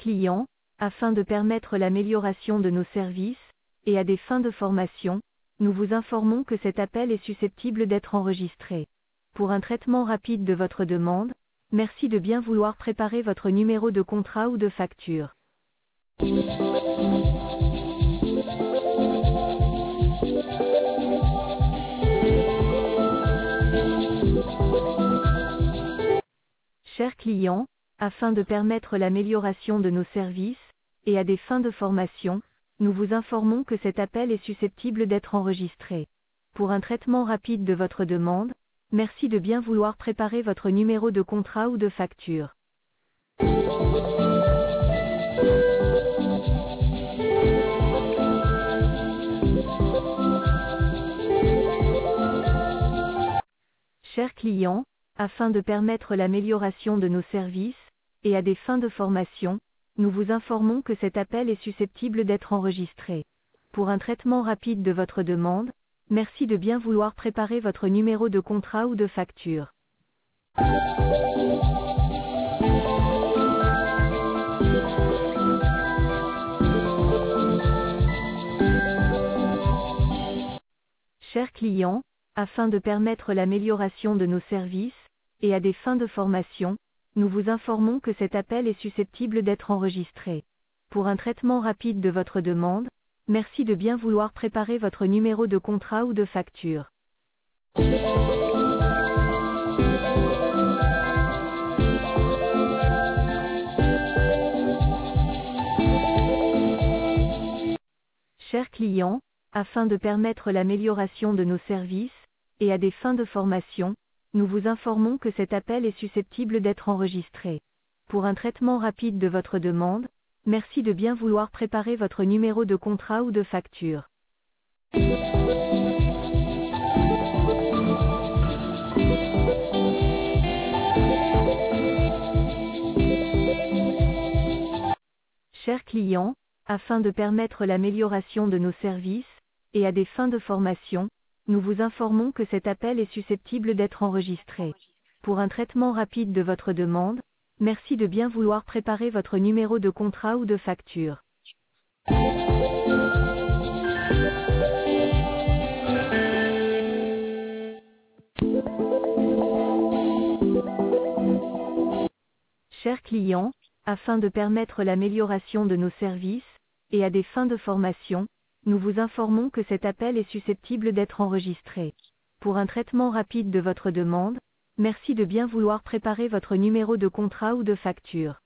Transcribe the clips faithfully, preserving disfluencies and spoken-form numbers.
client, afin de permettre l'amélioration de nos services, et à des fins de formation, nous vous informons que cet appel est susceptible d'être enregistré. Pour un traitement rapide de votre demande, merci de bien vouloir préparer votre numéro de contrat ou de facture. Chers clients, afin de permettre l'amélioration de nos services, et à des fins de formation, nous vous informons que cet appel est susceptible d'être enregistré. Pour un traitement rapide de votre demande, merci de bien vouloir préparer votre numéro de contrat ou de facture. Chers clients, afin de permettre l'amélioration de nos services, et à des fins de formation, nous vous informons que cet appel est susceptible d'être enregistré. Pour un traitement rapide de votre demande, merci de bien vouloir préparer votre numéro de contrat ou de facture. Chers clients, afin de permettre l'amélioration de nos services, et à des fins de formation, nous vous informons que cet appel est susceptible d'être enregistré. Pour un traitement rapide de votre demande, merci de bien vouloir préparer votre numéro de contrat ou de facture. Chers clients, afin de permettre l'amélioration de nos services, et à des fins de formation, nous vous informons que cet appel est susceptible d'être enregistré. Pour un traitement rapide de votre demande, merci de bien vouloir préparer votre numéro de contrat ou de facture. Chers clients, afin de permettre l'amélioration de nos services, et à des fins de formation, nous vous informons que cet appel est susceptible d'être enregistré. Pour un traitement rapide de votre demande, merci de bien vouloir préparer votre numéro de contrat ou de facture. Chers clients, afin de permettre l'amélioration de nos services, et à des fins de formation, nous vous informons que cet appel est susceptible d'être enregistré. Pour un traitement rapide de votre demande, merci de bien vouloir préparer votre numéro de contrat ou de facture.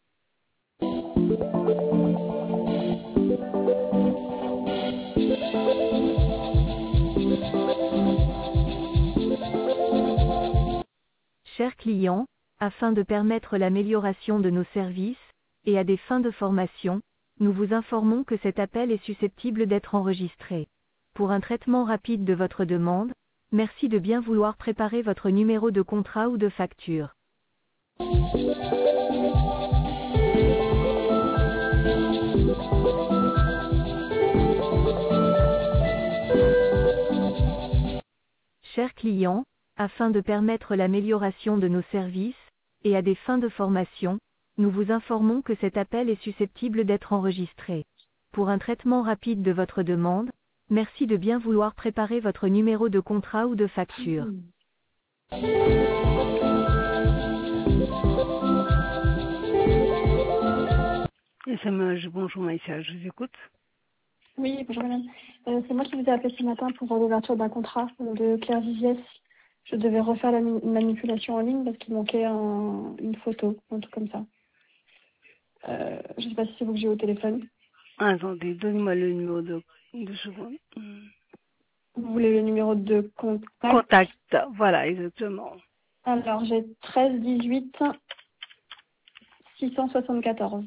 Chers clients, afin de permettre l'amélioration de nos services, et à des fins de formation, nous vous informons que cet appel est susceptible d'être enregistré. Pour un traitement rapide de votre demande, merci de bien vouloir préparer votre numéro de contrat ou de facture. Chers clients, afin de permettre l'amélioration de nos services, et à des fins de formation, nous vous informons que cet appel est susceptible d'être enregistré. Pour un traitement rapide de votre demande, merci de bien vouloir préparer votre numéro de contrat ou de facture. S M H, bonjour Maïssa, je vous écoute. Oui, bonjour madame. Euh, c'est moi qui vous ai appelé ce matin pour l'ouverture d'un contrat de Claire Viviès. Je devais refaire la mi- manipulation en ligne parce qu'il manquait un, une photo, un truc comme ça. Euh, je ne sais pas si c'est vous que j'ai au téléphone. Ah, attendez, donnez-moi le numéro de, de seconde. Vous voulez le numéro de contact? Contact, voilà, exactement. Alors, j'ai treize dix-huit six cent soixante-quatorze.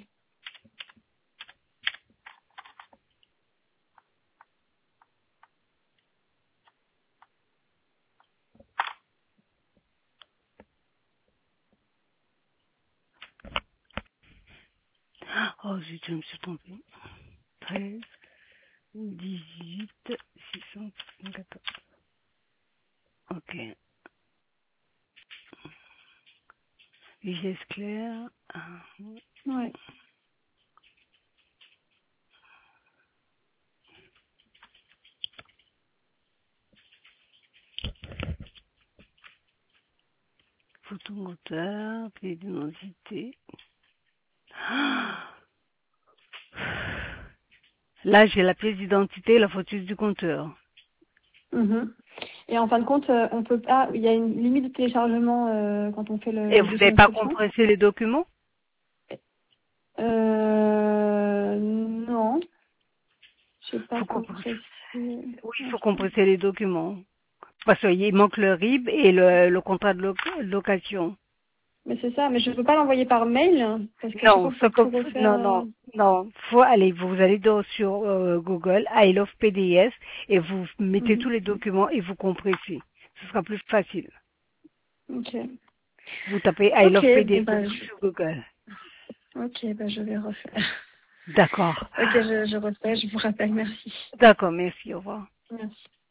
Oh zut, je me suis trompée. treize, dix-huit, six cent soixante-quatorze. Ok. Vigesse Claire. Ah, Ouais. photo moteur, pied d'identité. Là, j'ai la pièce d'identité et la photo du compteur. Mhm. Et en fin de compte, euh, on peut pas. Il y a une limite de téléchargement euh, quand on fait le Et le vous dossier n'avez pas d'inscription. compressé les documents? Euh, non, j'ai pas Faut compresser. compris. Oui, il faut compresser les documents. Parce qu'il manque le R I B et le, le contrat de loc- location. Mais c'est ça, mais je peux pas l'envoyer par mail parce qu'à chaque fois, Non, il ce faut que, tout refaire. non, euh, non, non. Faut aller, vous allez dans- sur euh, Google, I love P D S, et vous mettez mhm. tous les documents et vous compressez. Ce sera plus facile. Ok. Vous tapez I Ok, love bon P D S bah, je... sur Google. ok, bah je vais refaire. D'accord. Ok, je, je refais, je vous rappelle, merci. D'accord, merci, au revoir. Merci.